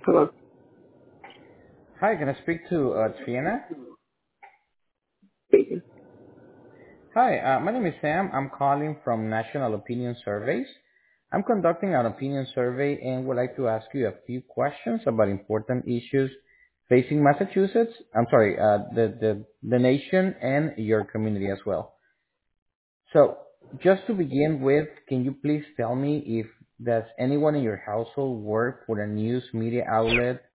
Hello. Hi, can I speak to Triana? Speaking. Hi, my name is Sam. I'm calling from National Opinion Surveys. I'm conducting an opinion survey and would like to ask you a few questions about important issues facing Massachusetts. I'm sorry, the nation and your community as well. So, just to begin with, can you please tell me if does anyone in your household work for a news media outlet